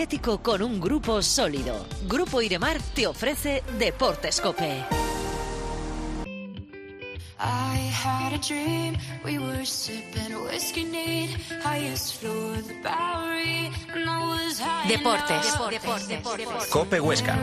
Atlético con un grupo sólido. Grupo Iremar te ofrece Deportes COPE. I had a dream, we were sipping whiskey neat, highest floor of the Bowery, and I was high. Deportes. COPE Huesca.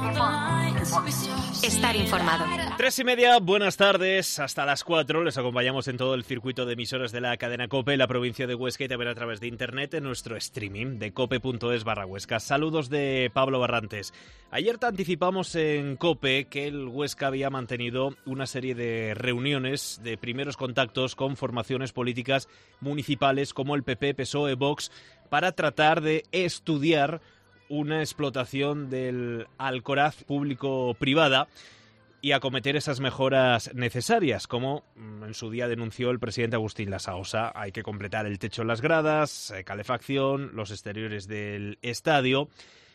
Estar informado. 3:30, buenas tardes, hasta las 4 les acompañamos en todo el circuito de emisoras de la cadena COPE, la provincia de Huesca y también a través de internet en nuestro streaming de cope.es/Huesca. Saludos de Pablo Barrantes. Ayer te anticipamos en COPE que el Huesca había mantenido una serie de reuniones de primeros contactos con formaciones políticas municipales como el PP, PSOE, Vox, para tratar de estudiar una explotación del Alcoraz público-privada y acometer esas mejoras necesarias, como en su día denunció el presidente Agustín Lasaosa. Hay que completar el techo en las gradas, calefacción, los exteriores del estadio.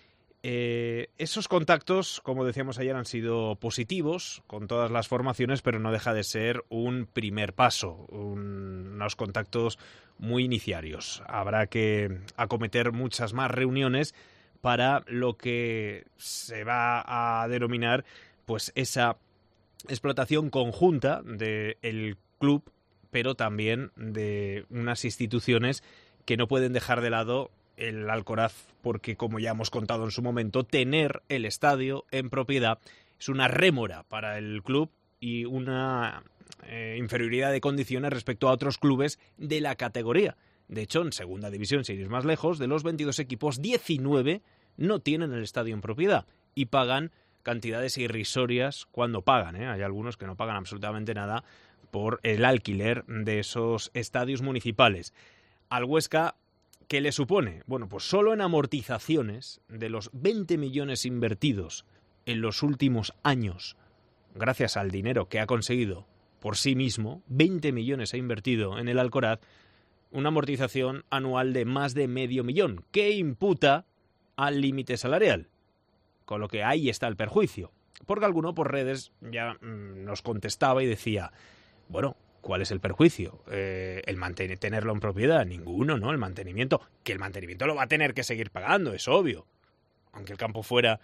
Esos contactos, como decíamos ayer, han sido positivos con todas las formaciones, pero no deja de ser un primer paso, unos contactos muy iniciarios. Habrá que acometer muchas más reuniones para lo que se va a denominar pues esa explotación conjunta del club, pero también de unas instituciones que no pueden dejar de lado el Alcoraz, porque como ya hemos contado en su momento, tener el estadio en propiedad es una rémora para el club y una inferioridad de condiciones respecto a otros clubes de la categoría. De hecho, en segunda división, sin ir más lejos, de los 22 equipos, 19 no tienen el estadio en propiedad y pagan cantidades irrisorias cuando pagan. Hay algunos que no pagan absolutamente nada por el alquiler de esos estadios municipales. Al Huesca, ¿qué le supone? Bueno, pues solo en amortizaciones de los 20 millones invertidos en los últimos años, gracias al dinero que ha conseguido por sí mismo, 20 millones ha invertido en el Alcoraz, una amortización anual de más de $500,000, que imputa al límite salarial, con lo que ahí está el perjuicio. Porque alguno por redes ya nos contestaba y decía, bueno, ¿cuál es el perjuicio? Tenerlo en propiedad, ninguno, ¿no? El mantenimiento lo va a tener que seguir pagando, es obvio, aunque el campo fuera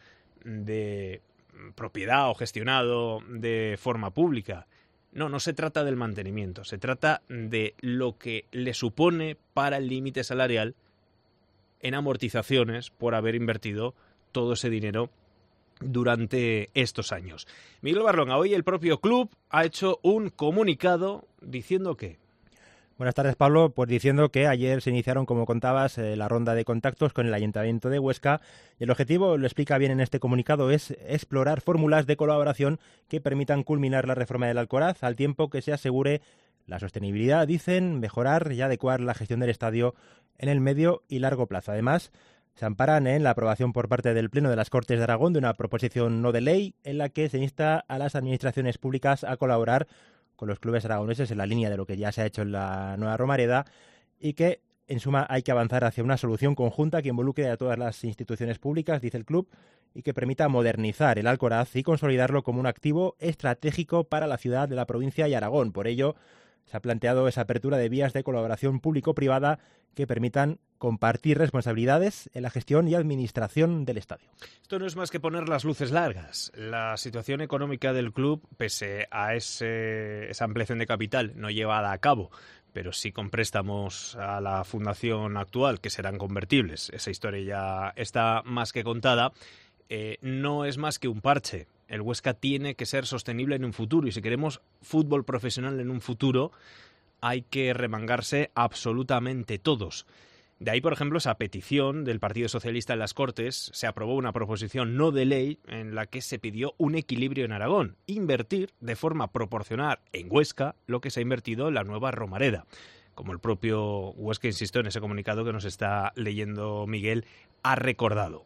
de propiedad o gestionado de forma pública. No se trata del mantenimiento, se trata de lo que le supone para el límite salarial en amortizaciones por haber invertido todo ese dinero durante estos años. Miguel Barlonga, hoy el propio club ha hecho un comunicado diciendo que... Buenas tardes, Pablo. Pues diciendo que ayer se iniciaron, como contabas, la ronda de contactos con el Ayuntamiento de Huesca y el objetivo, lo explica bien en este comunicado, es explorar fórmulas de colaboración que permitan culminar la reforma del Alcoraz al tiempo que se asegure la sostenibilidad, dicen, mejorar y adecuar la gestión del estadio en el medio y largo plazo. Además, se amparan en la aprobación por parte del Pleno de las Cortes de Aragón de una proposición no de ley en la que se insta a las administraciones públicas a colaborar con los clubes aragoneses en la línea de lo que ya se ha hecho en la Nueva Romareda y que, en suma, hay que avanzar hacia una solución conjunta que involucre a todas las instituciones públicas, dice el club, y que permita modernizar el Alcoraz y consolidarlo como un activo estratégico para la ciudad de la provincia y Aragón. Por ello, se ha planteado esa apertura de vías de colaboración público-privada que permitan compartir responsabilidades en la gestión y administración del estadio. Esto no es más que poner las luces largas. La situación económica del club, pese a esa ampliación de capital, no llevada a cabo, pero sí con préstamos a la fundación actual, que serán convertibles. Esa historia ya está más que contada. No es más que un parche. El Huesca tiene que ser sostenible en un futuro y si queremos fútbol profesional en un futuro hay que remangarse absolutamente todos. De ahí, por ejemplo, esa petición del Partido Socialista en las Cortes. Se aprobó una proposición no de ley en la que se pidió un equilibrio en Aragón, invertir de forma proporcional en Huesca lo que se ha invertido en la Nueva Romareda. Como el propio Huesca insistió en ese comunicado que nos está leyendo Miguel, ha recordado.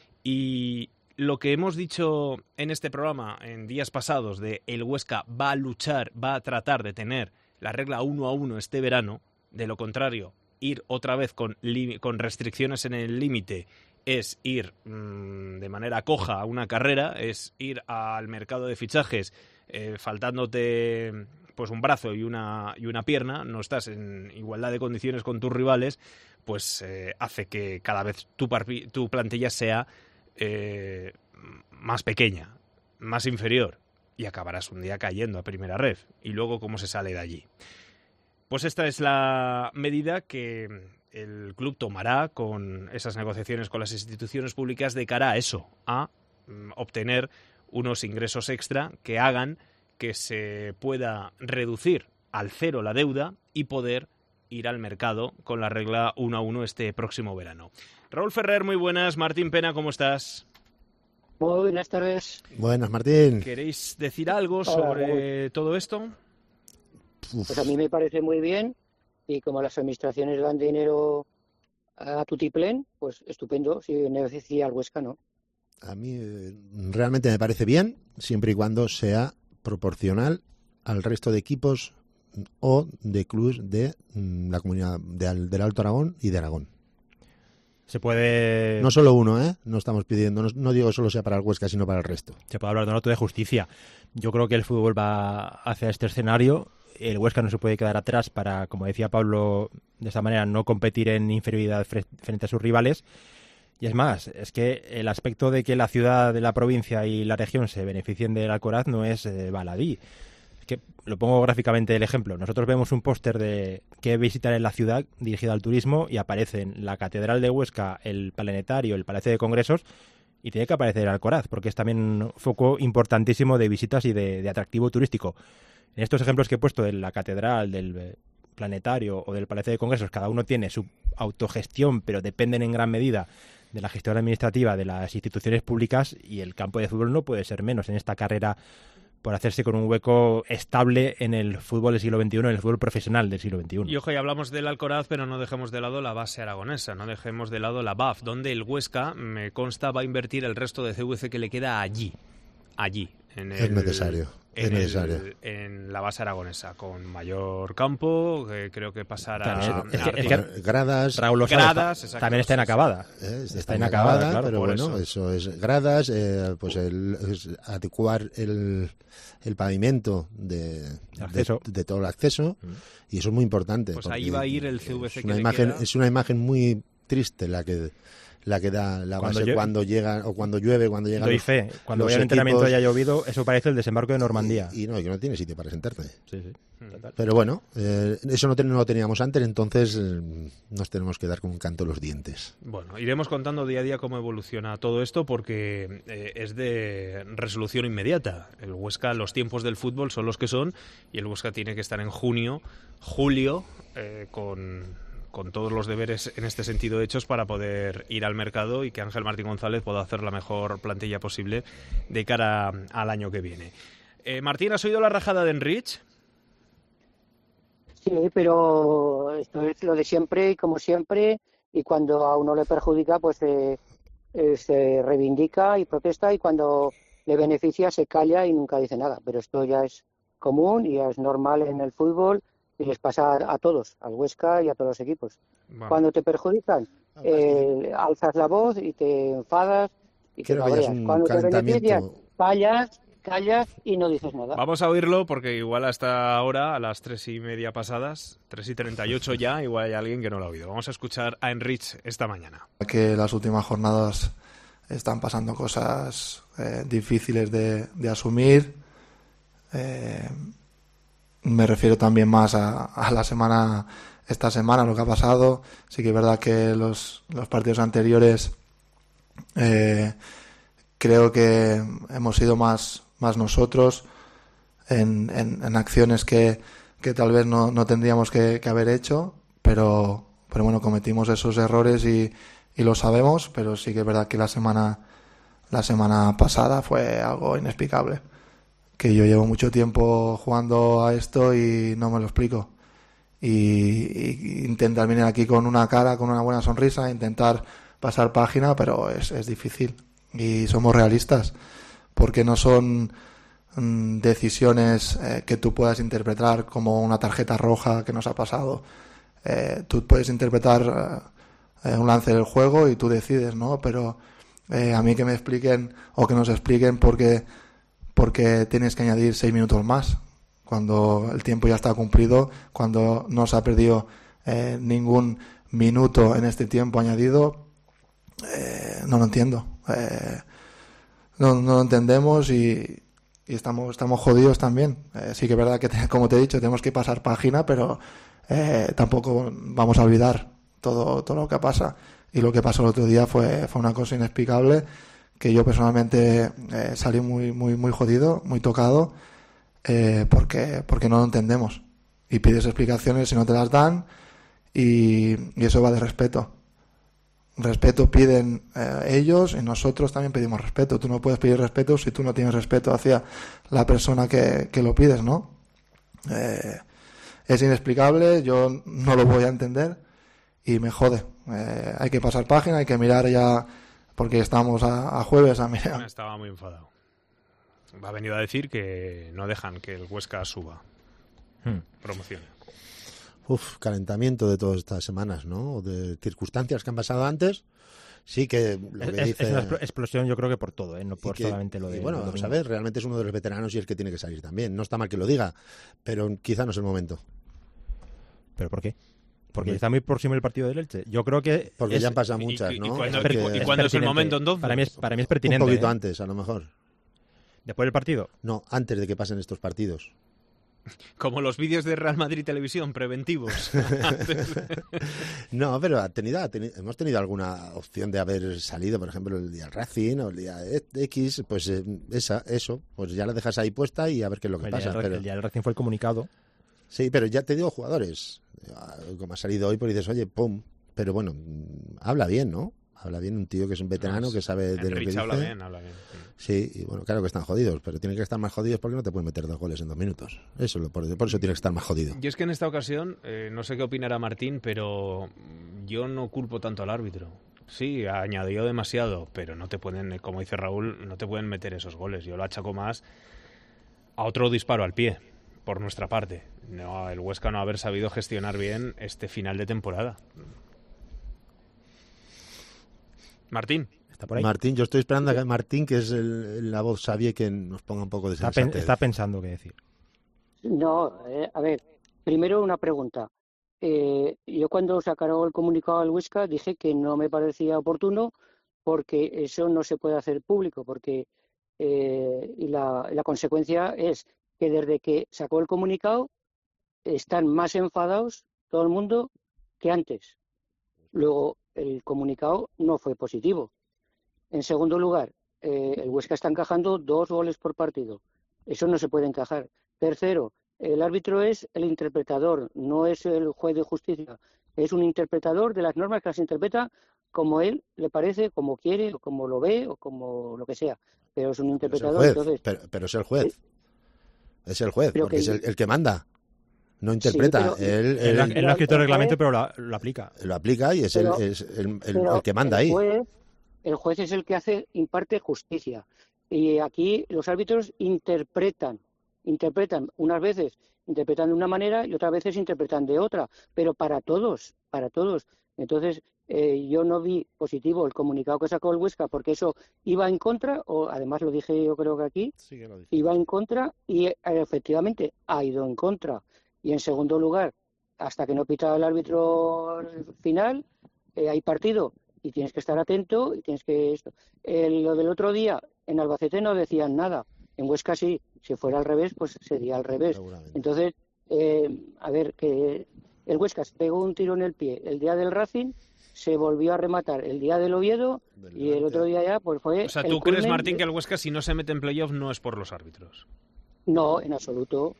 Y lo que hemos dicho en este programa en días pasados de el Huesca va a luchar, va a tratar de tener la regla 1-1 este verano, de lo contrario, ir otra vez con restricciones en el límite es ir de manera coja a una carrera, es ir al mercado de fichajes faltándote pues un brazo y una pierna, no estás en igualdad de condiciones con tus rivales, pues hace que cada vez tu plantilla sea más pequeña, más inferior, y acabarás un día cayendo a primera ref. Y luego, ¿cómo se sale de allí? Pues esta es la medida que el club tomará con esas negociaciones con las instituciones públicas de cara a eso, a obtener unos ingresos extra que hagan que se pueda reducir al cero la deuda y poder ir al mercado con la regla 1-1 este próximo verano. Raúl Ferrer, muy buenas. Martín Pena, ¿cómo estás? Muy buenas tardes. Buenas, Martín. ¿Queréis decir algo sobre todo esto? Pues a mí me parece muy bien, y como las administraciones dan dinero a tutiplén, pues estupendo, si beneficia al Huesca, ¿no? A mí realmente me parece bien, siempre y cuando sea proporcional al resto de equipos o de clubes de la comunidad del Alto Aragón y de Aragón. Se puede... No solo uno, ¿eh? No estamos pidiendo, no digo que solo sea para el Huesca, sino para el resto. Se puede hablar de un acto de justicia. Yo creo que el fútbol va hacia este escenario. El Huesca no se puede quedar atrás para, como decía Pablo, de esta manera no competir en inferioridad frente a sus rivales. Y es más, es que el aspecto de que la ciudad, de la provincia y la región se beneficien del Alcoraz no es baladí. Es que lo pongo gráficamente el ejemplo. Nosotros vemos un póster de qué visitar en la ciudad dirigido al turismo y aparecen la Catedral de Huesca, el Planetario, el Palacio de Congresos, y tiene que aparecer el Alcoraz, porque es también un foco importantísimo de visitas y de atractivo turístico. En estos ejemplos que he puesto de la Catedral, del Planetario o del Palacio de Congresos, cada uno tiene su autogestión, pero dependen en gran medida de la gestión administrativa de las instituciones públicas, y el campo de fútbol no puede ser menos en esta carrera por hacerse con un hueco estable en el fútbol del siglo XXI, en el fútbol profesional del siglo XXI. Y ojo, ya hablamos del Alcoraz, pero no dejemos de lado la base aragonesa, no dejemos de lado la BAF, donde el Huesca, me consta, va a invertir el resto de CVC que le queda allí. Es necesario. En la base aragonesa, con mayor campo, creo que pasará gradas. Raúl gradas, también está inacabada. Está inacabada, claro, pero bueno, eso es gradas, pues es adecuar el pavimento de todo el acceso, y eso es muy importante. Pues ahí va a ir el CVC que es una imagen muy triste la que da la base cuando llega, o cuando llueve, cuando llega. Doy fe, cuando vaya el entrenamiento haya llovido, eso parece el desembarco de Normandía. Y que no tiene sitio para sentarte. Sí. Total. Pero bueno, eso no lo teníamos antes, entonces nos tenemos que dar con un canto los dientes. Bueno, iremos contando día a día cómo evoluciona todo esto, porque es de resolución inmediata. El Huesca, los tiempos del fútbol son los que son, y el Huesca tiene que estar en julio, con todos los deberes en este sentido hechos para poder ir al mercado y que Ángel Martín González pueda hacer la mejor plantilla posible de cara al año que viene. Martín, ¿has oído la rajada de Enrich? Sí, pero esto es lo de siempre y como siempre, y cuando a uno le perjudica, pues se reivindica y protesta, y cuando le beneficia se calla y nunca dice nada. Pero esto ya es común y ya es normal en el fútbol, y les pasa a todos, al Huesca y a todos los equipos. Bueno. Cuando te perjudican, alzas la voz y te enfadas y te cabreas. Cuando te beneficias, callas y no dices nada. Vamos a oírlo, porque igual hasta ahora, a las 3:30 pasadas, 3:38 ya, igual hay alguien que no lo ha oído. Vamos a escuchar a Enrich esta mañana. Que las últimas jornadas están pasando cosas difíciles de asumir. Me refiero también más a la semana, esta semana, lo que ha pasado. Sí que es verdad que los partidos anteriores creo que hemos sido más nosotros en acciones que tal vez no tendríamos que haber hecho, pero bueno, cometimos esos errores y lo sabemos, pero sí que es verdad que la semana pasada fue algo inexplicable. Que yo llevo mucho tiempo jugando a esto y no me lo explico. Y intentar venir aquí con una buena sonrisa, intentar pasar página, pero es difícil. Y somos realistas, porque no son decisiones que tú puedas interpretar como una tarjeta roja que nos ha pasado. Tú puedes interpretar un lance del juego y tú decides, ¿no? Pero a mí que me expliquen, o que nos expliquen porque tienes que añadir 6 minutos más cuando el tiempo ya está cumplido, cuando no se ha perdido ningún minuto en este tiempo añadido, no lo entiendo. No lo entendemos y estamos jodidos también. Sí que es verdad que, como te he dicho, tenemos que pasar página, pero tampoco vamos a olvidar todo lo que pasa. Y lo que pasó el otro día fue una cosa inexplicable, que yo personalmente salí muy jodido, muy tocado, porque no lo entendemos. Y pides explicaciones y no te las dan, y eso va de respeto. Respeto piden ellos y nosotros también pedimos respeto. Tú no puedes pedir respeto si tú no tienes respeto hacia la persona que lo pides, ¿no? Es inexplicable, yo no lo voy a entender y me jode. Hay que pasar página, hay que mirar ya, porque estamos a jueves a mirar. Estaba muy enfadado. Ha venido a decir que no dejan que el Huesca suba. Promoción. Calentamiento de todas estas semanas, ¿no? De circunstancias que han pasado antes. Sí que lo que dice... Es una explosión, yo creo que por todo, no por solamente lo de... Y bueno, vamos a ver, realmente es uno de los veteranos y el que tiene que salir también. No está mal que lo diga, pero quizá no es el momento. ¿Pero por qué? Porque está muy próximo el partido del Elche. Yo creo que... Porque ya han pasado muchas, ¿no? ¿Y cuándo es el momento, entonces? Para mí es pertinente. Un poquito antes, a lo mejor. ¿Después del partido? No, antes de que pasen estos partidos. Como los vídeos de Real Madrid Televisión, preventivos. No, pero hemos tenido alguna opción de haber salido, por ejemplo, el día del Racing o el día X, pues eso, pues ya la dejas ahí puesta y a ver qué es lo que pasa. El día del Racing fue el comunicado. Sí, pero ya te digo, jugadores, como ha salido hoy, pues dices, oye, pum, pero bueno, habla bien, ¿no? Habla bien un tío que es un veterano, que sabe de lo que dice. Habla bien. Sí, y bueno, claro que están jodidos, pero tienen que estar más jodidos porque no te pueden meter 2 goles en 2 minutos. Por eso tiene que estar más jodido. Yo es que en esta ocasión, no sé qué opinará Martín, pero yo no culpo tanto al árbitro. Sí, ha añadido demasiado, pero no te pueden, como dice Raúl, no te pueden meter esos goles. Yo lo achaco más a otro disparo al pie, por nuestra parte. No, el Huesca no haber sabido gestionar bien este final de temporada. Martín. ¿Está por ahí? Martín, yo estoy esperando a que Martín, que es la voz sabia, que nos ponga un poco de sensatez. Está pensando qué decir. No, a ver, primero una pregunta. Yo cuando sacaron el comunicado al Huesca dije que no me parecía oportuno porque eso no se puede hacer público, porque y la consecuencia es que desde que sacó el comunicado están más enfadados todo el mundo que antes. Luego, el comunicado no fue positivo. En segundo lugar, el Huesca está encajando 2 goles por partido. Eso no se puede encajar. Tercero, el árbitro es el interpretador, no es el juez de justicia. Es un interpretador de las normas que las interpreta como él le parece, como quiere, o como lo ve, o como lo que sea. Pero es un interpretador. Pero es el juez. Es el juez, porque es el que manda. No interpreta. Sí, él no ha escrito el reglamento, pero lo aplica. Lo aplica y es el que manda ahí. El juez es el que imparte justicia. Y aquí los árbitros interpretan. Unas veces interpretan de una manera y otras veces interpretan de otra. Pero para todos. Entonces, yo no vi positivo el comunicado que sacó el Huesca porque eso iba en contra, o además lo dije yo creo que aquí, sí que lo dije. Iba en contra y efectivamente ha ido en contra. Y en segundo lugar, hasta que no pita el árbitro final, hay partido y tienes que estar atento y tienes que... Lo del otro día, en Albacete no decían nada, en Huesca sí, si fuera al revés, pues sería al revés. Entonces, a ver, que el Huesca se pegó un tiro en el pie el día del Racing, se volvió a rematar el día del Oviedo y el otro día ya pues fue... O sea, ¿tú crees, Martín, que el Huesca si no se mete en playoff no es por los árbitros? No, en absoluto.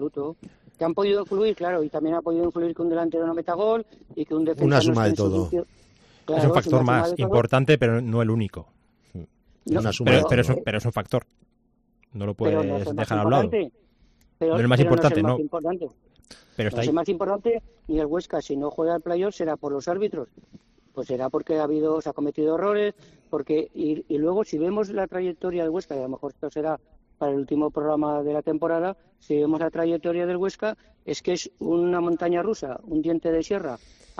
Que han podido influir, claro, y también ha podido influir que un delantero no meta gol y que un defensa una suma de todo. Claro, es un factor más importante, pero no el único. No, pero es un factor. No lo puedes dejar a un lado. No es el más importante, ¿no? Pero está ahí. No es el más importante, ni el Huesca, si no juega el playoff, será por los árbitros. Pues será porque se ha cometido errores, y luego si vemos la trayectoria del Huesca, y a lo mejor esto será para el último programa de la temporada, si vemos la trayectoria del Huesca, es que es una montaña rusa, un diente de sierra.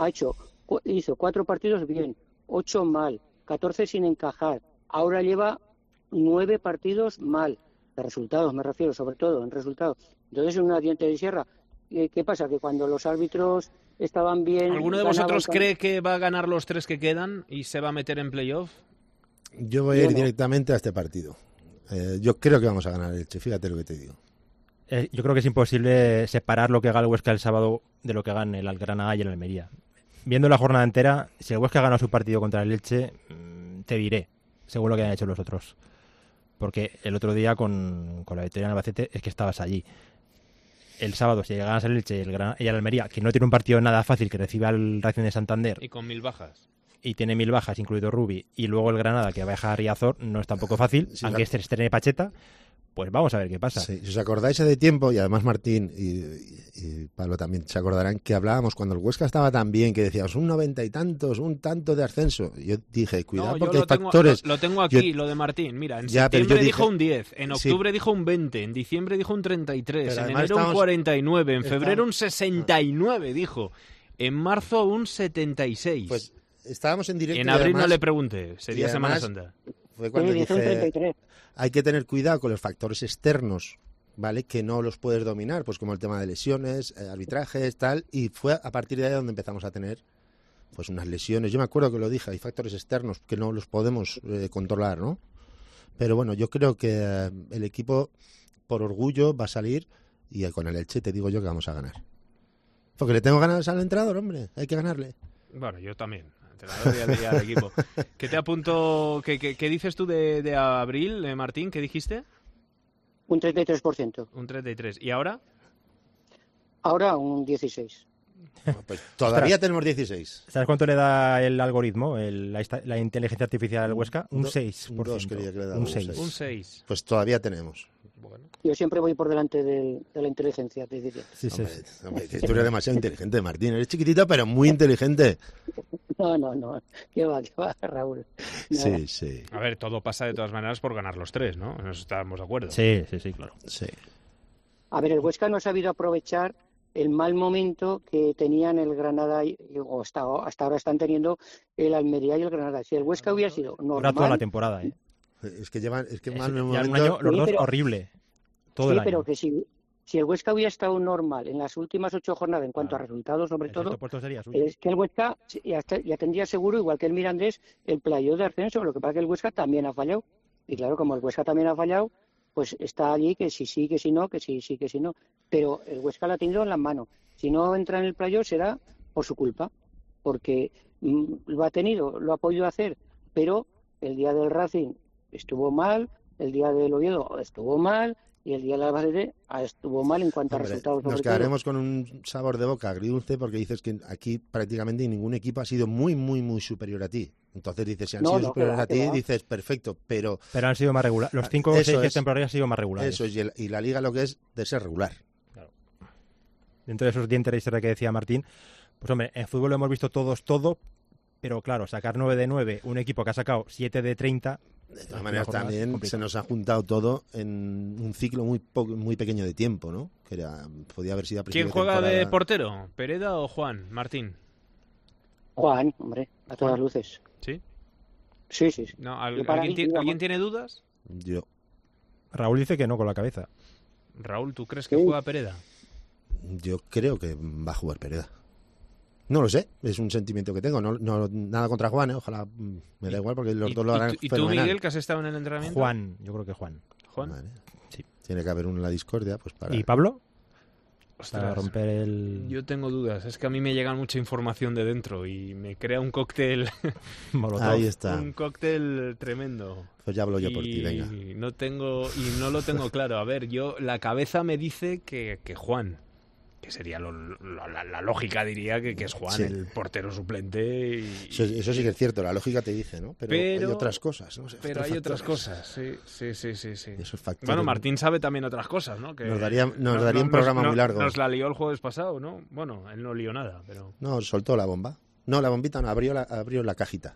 Hizo 4 partidos bien, 8 mal, 14 sin encajar. Ahora lleva 9 partidos mal. De resultados, me refiero, sobre todo, en resultados. Entonces es una diente de sierra. ¿Qué pasa? Que cuando los árbitros estaban bien. ¿Alguno de ganaban vosotros con- cree que va a ganar los 3 que quedan y se va a meter en playoff? Yo voy a Yo ir no. directamente a este partido. Yo creo que vamos a ganar el Elche, fíjate lo que te digo. Yo creo que es imposible separar lo que haga el Huesca el sábado de lo que hagan el Granada y el Almería. Viendo la jornada entera, si el Huesca gana su partido contra el Elche, te diré, según lo que han hecho los otros. Porque el otro día con la victoria en Albacete es que estabas allí. El sábado, si ganas el Elche y el Almería, que no tiene un partido nada fácil, que recibe al Racing de Santander Y con 1000 bajas. y tiene 1000 bajas, incluido Rubi, y luego el Granada, que va a dejar a Riazor, no es tampoco fácil, Sí, aunque se estrene Pacheta, pues vamos a ver qué pasa. Sí, si os acordáis de tiempo, y además Martín y Pablo también se acordarán, que hablábamos cuando el Huesca estaba tan bien, que decíamos un 90 y tantos, un tanto de ascenso. Y yo dije, cuidado, No, porque yo hay factores. Lo tengo aquí, Yo- lo de Martín. Mira, en Ya, pero yo septiembre dije- dijo un 10, en Sí. octubre dijo un 20, en diciembre dijo un 33, Pero en además enero un estamos- 49, en estamos- febrero un 69, dijo. En marzo un 76. Pues estábamos en directo. en y abril además no le pregunté, sería y Semana además- Santa. Fue cuando Sí, dice un dije, 33. hay que tener cuidado con los factores externos, ¿vale? Que no los puedes dominar, pues como el tema de lesiones, arbitrajes, tal. Y fue a partir de ahí donde empezamos a tener pues unas lesiones. Yo me acuerdo que lo dije, hay factores externos que no los podemos controlar, ¿no? Pero bueno, yo creo que el equipo, por orgullo, va a salir y con el Elche te digo yo que vamos a ganar. Porque le tengo ganas al entrenador, hombre, hay que ganarle. Bueno, yo también. Entrenador y al equipo. ¿Qué te apunto? ¿Qué dices tú de abril, Martín? ¿Qué dijiste? Un 33%. Un 33. ¿Y ahora? Ahora un 16%. Pues todavía tenemos 16. ¿Sabes cuánto le da el algoritmo, la inteligencia artificial al Huesca? Un 6%. Un 2 quería que le daba, un un 6. seis. Un 6. Pues todavía tenemos. Bueno. Yo siempre voy por delante de la inteligencia artificial. Sí, sí. Hombre, tú eres demasiado inteligente, Martín. Eres chiquitito, pero muy inteligente. No. ¿Qué va, Raúl? Nada. Sí, sí. A ver, todo pasa de todas maneras por ganar los 3, ¿no? Nos estamos de acuerdo. Sí, claro. Sí. A ver, el Huesca no ha sabido aprovechar el mal momento que tenían el Granada, o hasta ahora están teniendo el Almería y el Granada. Si el Huesca hubiera sido Dura toda la normal, temporada, ¿eh? Es que mal Ya un momento. año, los Sí, dos, pero- horrible. Todo sí, el año. pero que si el Huesca hubiera estado normal en las últimas 8 jornadas en cuanto Claro. a resultados, sobre El todo, sexto puesto sería suyo. es que el Huesca ya tendría seguro, igual que el Mirandés, el playoff de ascenso. Lo que pasa es que el Huesca también ha fallado. Y claro, como el Huesca también ha fallado, pues está allí que si sí, que si no, que sí, que si no. Pero el Huesca lo ha tenido en las manos. Si no entra en el playoff será por su culpa, porque lo ha tenido, lo ha podido hacer, pero el día del Racing estuvo mal, el día del Oviedo estuvo mal, y el día del Albacete estuvo mal en cuanto a Hombre, resultados. nos sobre quedaremos con un sabor de boca agridulce porque dices que aquí prácticamente ningún equipo ha sido muy, muy, muy superior a ti. Entonces dices, si han No, sido no, superiores que va, a ti, que va. dices, perfecto, pero Pero han sido más regulares. Los 5 o Eso 6 es. temporadas han sido más regulares. eso es, y la liga lo que es de ser regular. Dentro de esos dientes de historia que decía Martín, pues hombre, en fútbol lo hemos visto todos todo, pero claro, sacar 9 de 9, un equipo que ha sacado 7 de 30... De todas maneras, también se nos ha juntado todo en un ciclo muy pequeño de tiempo, ¿no? Que podía haber sido a ¿Quién principio juega de temporada. portero? ¿Pereda o Juan? Martín. Juan, hombre, a todas luces. ¿Sí? Sí. No, Yo para ¿alguien, mí, digamos- ¿Alguien tiene dudas? Yo Raúl dice que no con la cabeza. Raúl, ¿tú crees que Sí. juega Pereda? creo que va a jugar Pereda. No lo sé, es un sentimiento que tengo. No, nada contra Juan, ojalá me da igual porque los dos lo harán ¿Y tú, fenomenal. Miguel, que has estado en el entrenamiento? Juan, yo creo que Juan. Juan. Vale. Sí. Tiene que haber una discordia, pues para. ¿Y Pablo? Ostras, Para romper el yo tengo dudas. Es que a mí me llega mucha información de dentro y me crea un cóctel, molotov. Ahí está. un cóctel tremendo. Pues ya hablo yo por ti, venga. No lo tengo claro. A ver, la cabeza me dice que Juan, que sería la lógica, diría que es Juan, Sí. el portero suplente. Eso sí que es cierto, la lógica te dice, ¿no? Pero hay otras cosas, ¿no? Pero hay otras cosas, sí. Esos factores. Bueno, Martín sabe también otras cosas, ¿no? Que Nos daría un programa muy largo. Nos la lió el jueves pasado, ¿no? Bueno, él no lió nada, pero... No, soltó la bomba. No, la bombita no, abrió la cajita.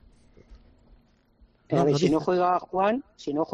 A ver, no si dice. no juega Juan,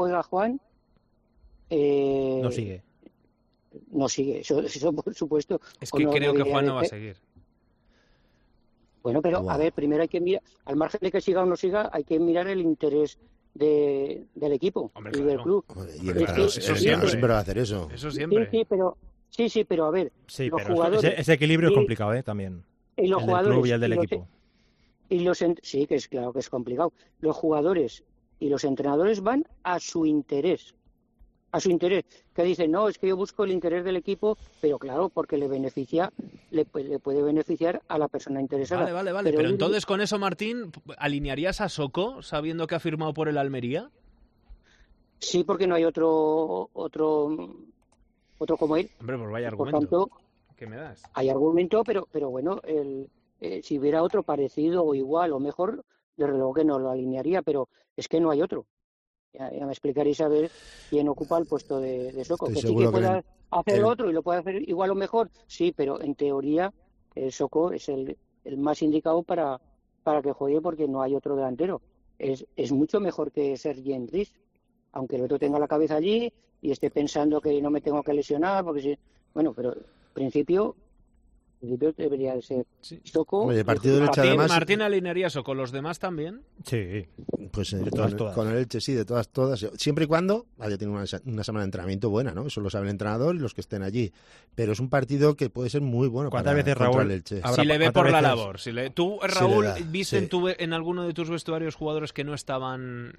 No sigue. no sigue, eso por supuesto. Es O que no creo que debería Juan de no va a ser. seguir. Bueno, pero Guau. a ver, primero hay que mirar, al margen de que siga o no siga, hay que mirar el interés del equipo Hombre, y claro. del club. Hombre, y Es el que entrenador eso siempre siempre. va a hacer eso. Eso Sí, siempre. sí, pero a ver, Sí, los pero jugadores... ese equilibrio es Sí. complicado, ¿eh? También. Y los el jugadores, del club y el del equipo. Sí, que es claro que es complicado. Los jugadores y los entrenadores van a su interés. A su interés. Que dicen, no, es que yo busco el interés del equipo, pero claro, porque le puede beneficiar a la persona interesada. Vale. Pero entonces con eso, Martín, ¿alinearías a Soko sabiendo que ha firmado por el Almería? Sí, porque no hay otro como él. Hombre, pues vaya Por argumento. tanto, ¿Qué me das? hay argumento, pero bueno, si hubiera otro parecido o igual o mejor, desde luego que no lo alinearía, pero es que no hay otro. Ya me explicaréis a ver quién ocupa el puesto de Soko. Estoy Que sí seguro que pueda hacer el- otro y lo puede hacer igual o mejor, sí, pero en teoría Soko es el más indicado para que juegue porque no hay otro delantero. Es mucho mejor que Sergi Enrich, aunque el otro tenga la cabeza allí y esté pensando que no me tengo que lesionar, porque sí. Bueno, pero en principio debería de ser Soko. Oye, el partido del Elche, además, Martín alinearía a Soko, ¿los demás también? Sí. pues De todas. con el Elche sí, de todas. Siempre y cuando haya tenido una semana de entrenamiento buena, ¿no? Eso lo sabe el entrenador y los que estén allí. Pero es un partido que puede ser muy bueno ¿Cuántas para, veces, contra Raúl, el Elche. habrá- Si le ve ¿cuántas por la veces? labor. Tú, Raúl, da, ¿viste sí. en alguno de tus vestuarios jugadores que no estaban?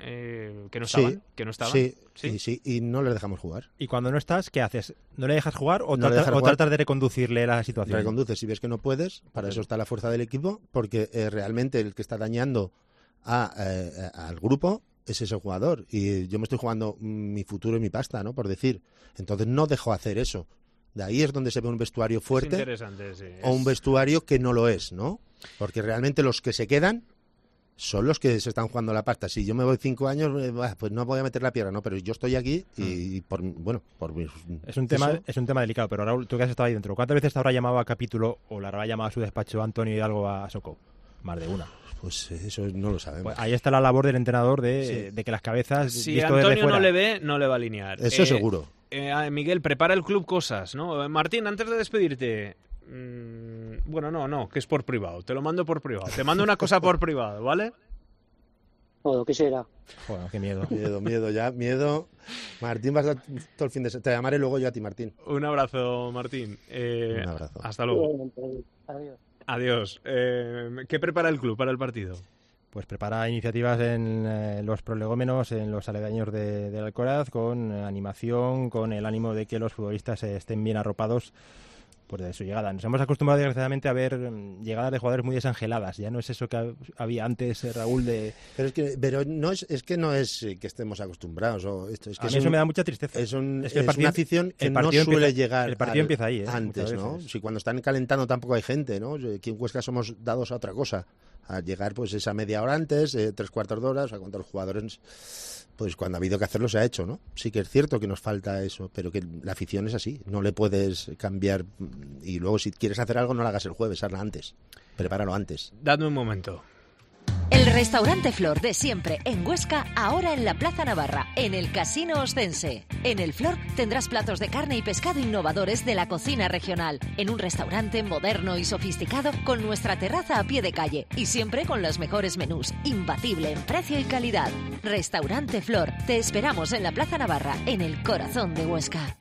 Sí, y no les dejamos jugar. Y cuando no estás, ¿qué haces? ¿No le dejas jugar o, No le dejas jugar. tratas de reconducirle la situación? Reconduces, si ves que no puedes, para eso está la fuerza del equipo, porque realmente el que está dañando al grupo es ese jugador. Y yo me estoy jugando mi futuro y mi pasta, ¿no? Por decir. Entonces no dejo hacer eso. De ahí es donde se ve un vestuario Es fuerte interesante, sí. o un vestuario que no lo es, ¿no? Porque realmente los que se quedan son los que se están jugando la pasta. Si yo me voy 5 años, pues no voy a meter la piedra, ¿no? Pero yo estoy aquí y por Es un tema delicado, pero Raúl, tú que has estado ahí dentro, ¿cuántas veces te habrá llamado a capítulo o le habrá llamado a su despacho Antonio Hidalgo a Soko? Más de una. Pues eso no lo sabemos. Pues ahí está la labor del entrenador de que las cabezas, Si visto desde Antonio fuera, no le ve, no le va a alinear. Eso seguro. Miguel, prepara el club cosas, ¿no? Martín, antes de despedirte... bueno, no, que es por privado. Te lo mando por privado. Te mando una cosa por privado, ¿vale? Todo, ¿qué será? Joder, qué miedo. Miedo. Martín, vas a todo el fin de semana. Te llamaré luego yo a ti, Martín. Un abrazo, Martín. Un abrazo. Hasta luego. Adiós. Adiós. ¿Qué prepara el club para el partido? Pues prepara iniciativas en los prolegómenos, en los aledaños del Alcoraz, con animación, con el ánimo de que los futbolistas estén bien arropados pues de su llegada. Nos hemos acostumbrado desgraciadamente a ver llegadas de jugadores muy desangeladas. Ya no es eso que había antes, Raúl, de... Pero no es que no es que estemos acostumbrados. Es que a mí eso me da mucha tristeza. Es una partido- afición que el no partido suele empieza- llegar el partido empieza ahí, antes, muchas ¿no? veces. Si cuando están calentando tampoco hay gente, ¿no? Aquí en Huesca somos dados a otra cosa. A llegar pues esa media hora antes, 3/4 de hora, o sea, cuando los jugadores... Pues cuando ha habido que hacerlo se ha hecho, ¿no? Sí que es cierto que nos falta eso, pero que la afición es así, no le puedes cambiar y luego si quieres hacer algo no lo hagas el jueves, hazla antes, prepáralo antes. Dadme un momento. El restaurante Flor de siempre en Huesca, ahora en la Plaza Navarra, en el Casino Ostense. En el Flor tendrás platos de carne y pescado innovadores de la cocina regional, en un restaurante moderno y sofisticado con nuestra terraza a pie de calle y siempre con los mejores menús, imbatible en precio y calidad. Restaurante Flor, te esperamos en la Plaza Navarra, en el corazón de Huesca.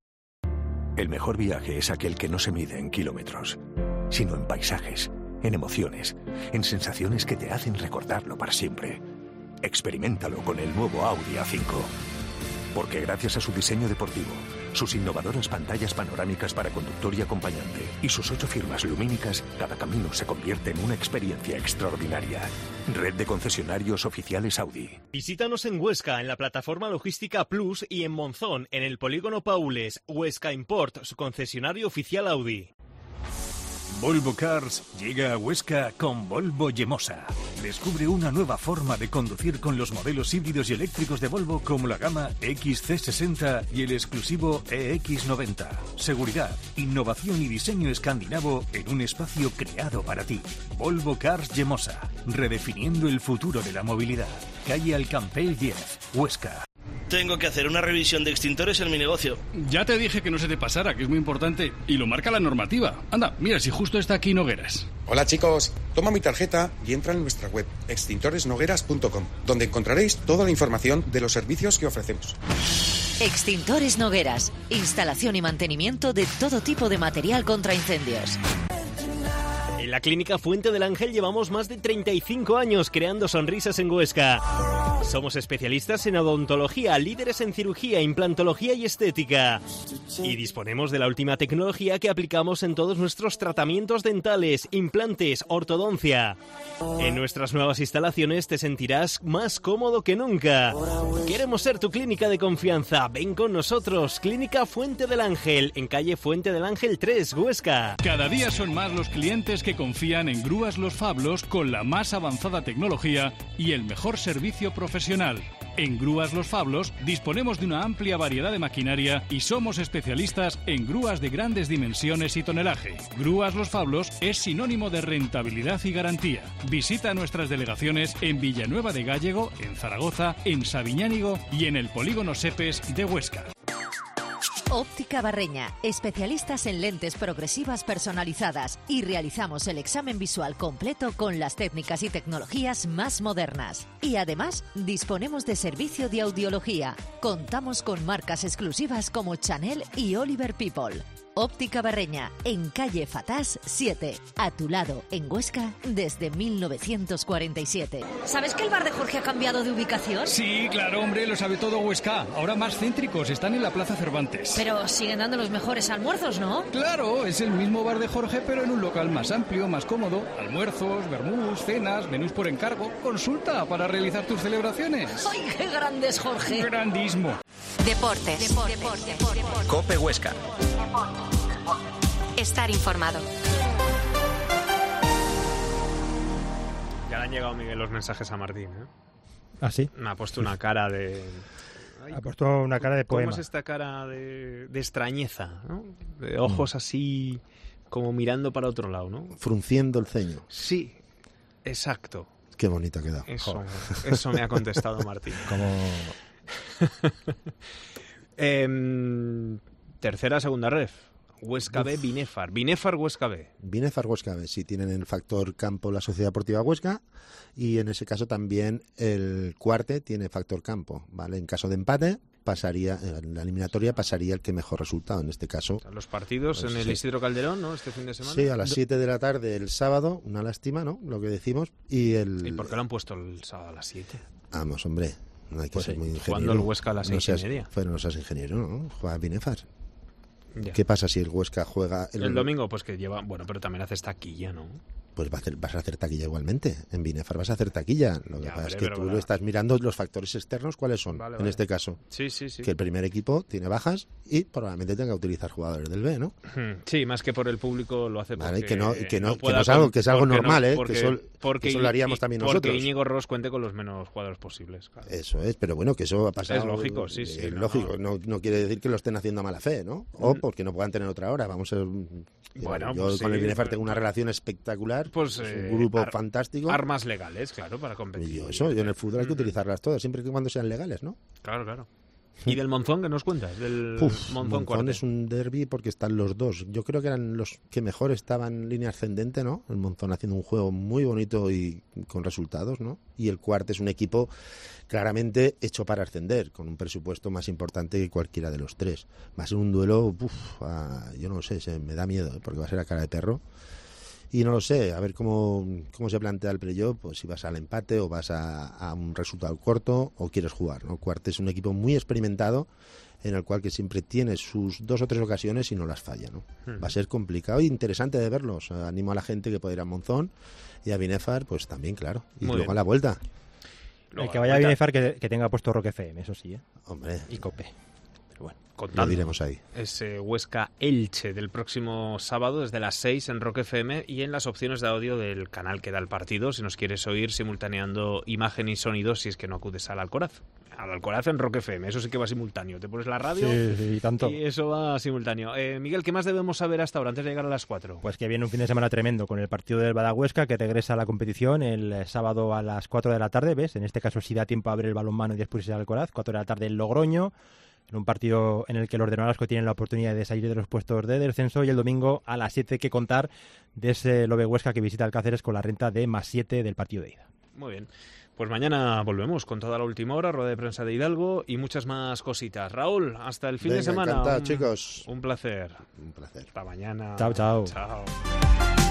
El mejor viaje es aquel que no se mide en kilómetros, sino en paisajes, en emociones, en sensaciones que te hacen recordarlo para siempre. Experiméntalo con el nuevo Audi A5. Porque gracias a su diseño deportivo, sus innovadoras pantallas panorámicas para conductor y acompañante y sus 8 firmas lumínicas, cada camino se convierte en una experiencia extraordinaria. Red de concesionarios oficiales Audi. Visítanos en Huesca, en la plataforma Logística Plus y en Monzón, en el polígono Paules, Huesca Import, su concesionario oficial Audi. Volvo Cars llega a Huesca con Volvo Yemosa. Descubre una nueva forma de conducir con los modelos híbridos y eléctricos de Volvo como la gama XC60 y el exclusivo EX90. Seguridad, innovación y diseño escandinavo en un espacio creado para ti. Volvo Cars Yemosa, redefiniendo el futuro de la movilidad. Calle Alcampell 10, Huesca. Tengo que hacer una revisión de extintores en mi negocio. Ya te dije que no se te pasara, que es muy importante, y lo marca la normativa. Anda, mira, si justo está aquí Nogueras. Hola chicos, toma mi tarjeta y entra en nuestra web, extintoresnogueras.com, donde encontraréis toda la información de los servicios que ofrecemos. Extintores Nogueras, instalación y mantenimiento de todo tipo de material contra incendios. En la Clínica Fuente del Ángel llevamos más de 35 años creando sonrisas en Huesca. Somos especialistas en odontología, líderes en cirugía, implantología y estética. Y disponemos de la última tecnología que aplicamos en todos nuestros tratamientos dentales, implantes, ortodoncia. En nuestras nuevas instalaciones te sentirás más cómodo que nunca. Queremos ser tu clínica de confianza. Ven con nosotros. Clínica Fuente del Ángel, en calle Fuente del Ángel 3, Huesca. Cada día son más los clientes que confían en Grúas Los Fablos con la más avanzada tecnología y el mejor servicio profesional. En Grúas Los Fablos disponemos de una amplia variedad de maquinaria y somos especialistas en grúas de grandes dimensiones y tonelaje. Grúas Los Fablos es sinónimo de rentabilidad y garantía. Visita nuestras delegaciones en Villanueva de Gállego, en Zaragoza, en Sabiñánigo y en el Polígono Sepes de Huesca. Óptica Barreña, especialistas en lentes progresivas personalizadas y realizamos el examen visual completo con las técnicas y tecnologías más modernas. Y además, disponemos de servicio de audiología. Contamos con marcas exclusivas como Chanel y Oliver People. Óptica Barreña, en calle Fatás 7, a tu lado, en Huesca, desde 1947. ¿Sabes que el bar de Jorge ha cambiado de ubicación? Sí, claro, hombre, lo sabe todo Huesca. Ahora más céntricos, están en la Plaza Cervantes. Pero siguen dando los mejores almuerzos, ¿no? Claro, es el mismo bar de Jorge, pero en un local más amplio, más cómodo. Almuerzos, vermús, cenas, menús por encargo. Consulta para realizar tus celebraciones. ¡Ay, qué grande es Jorge! Grandísimo. Deportes. COPE Huesca. Estar informado. Ya le han llegado, Miguel, los mensajes a Martín, ¿eh? ¿Ah, sí? Me ha puesto una cara de... Ay, ha puesto una cara de poema. ¿Cómo es esta cara de extrañeza, ¿no? De ojos así, como mirando para otro lado, ¿no? Frunciendo el ceño. Sí, exacto. Qué bonito ha quedado. Eso me ha contestado Martín. Tercera, segunda ref. Huesca B, Binefar. Binefar, Huesca B. Binefar, Huesca B. Sí, tienen el factor campo la Sociedad Deportiva Huesca y en ese caso también el Cuarte tiene factor campo, ¿vale? En caso de empate, pasaría, en la eliminatoria pasaría el que mejor resultado, en este caso. O sea, los partidos pues, en el Isidro Calderón, ¿no? Este fin de semana. Sí, a las 7 de la tarde el sábado, una lástima, ¿no? Lo que decimos. ¿Y por qué lo han puesto el sábado a las 7? Vamos, hombre. No hay que ser muy ingeniero. Jugando el Huesca a las 6:30. Pero no seas ingeniero, ¿no? Juega Binefar. Ya. ¿Qué pasa si el Huesca juega el domingo? Pues que lleva... Bueno, pero también haces taquilla, ¿no? Pues vas a hacer taquilla igualmente. En Binefar vas a hacer taquilla. Lo que pasa es que tú lo estás mirando los factores externos, ¿cuáles son? Vale. En este caso. Sí. Que el primer equipo tiene bajas y probablemente tenga que utilizar jugadores del B, ¿no? Sí, más que por el público lo hace porque... Vale, que es algo normal, ¿eh? Que eso lo haríamos también nosotros. Porque Íñigo Ross cuente con los menos jugadores posibles. Claro. Eso es, pero bueno, que eso ha pasado... Es lógico, sí. Es lógico, no quiere decir que lo estén haciendo a mala fe, ¿no? O porque no puedan tener otra hora. Vamos a... Bueno, yo pues con el Binefar tengo una relación espectacular. Pues un grupo fantástico. Armas legales, claro, para competir. Yo en el fútbol hay que utilizarlas todas, siempre y cuando sean legales, ¿no? Claro. ¿Y del Monzón qué nos cuentas? Del Monzón es un derbi porque están los dos. Yo creo que eran los que mejor estaban en línea ascendente, ¿no? El Monzón haciendo un juego muy bonito y con resultados, ¿no? Y el Cuarte es un equipo claramente hecho para ascender, con un presupuesto más importante que cualquiera de los tres. Va a ser un duelo, yo no sé, me da miedo, porque va a ser a cara de perro. Y no lo sé, a ver cómo se plantea el playoff, pues si vas al empate o vas a un resultado corto o quieres jugar, ¿no? Cuarte es un equipo muy experimentado en el cual que siempre tiene sus 2 o 3 ocasiones y no las falla, ¿no? Va a ser complicado e interesante de verlos. Animo a la gente que pueda ir a Monzón y a Binefar, pues también, claro. Y muy luego bien. a la vuelta. El que vaya a Binefar que tenga puesto Rock FM, eso sí, ¿eh? Hombre. Y COPE. Pero bueno. Lo diremos ahí. Es Huesca Elche del próximo sábado desde las 6 en Rock FM y en las opciones de audio del canal que da el partido, si nos quieres oír simultaneando imagen y sonido, si es que no acudes al Alcoraz. Al Alcoraz en Rock FM, eso sí que va simultáneo. Te pones la radio y tanto. Y eso va simultáneo. Miguel, ¿qué más debemos saber hasta ahora, antes de llegar a las 4? Pues que viene un fin de semana tremendo con el partido del Badahuesca, que regresa a la competición el sábado a las 4 de la tarde, ¿ves? En este caso sí da tiempo a ver el balonmano y después ir al Alcoraz, 4 de la tarde en Logroño, en un partido en el que los de Nolasco tienen la oportunidad de salir de los puestos de descenso, y el domingo a las 7 que contar de ese Lobe Huesca que visita Alcáceres con la renta de +7 del partido de ida. Muy bien. Pues mañana volvemos con toda la última hora, rueda de prensa de Hidalgo y muchas más cositas. Raúl, hasta el fin de semana. Encantado, chicos. Un placer. Un placer. Hasta mañana. Chao. Chao.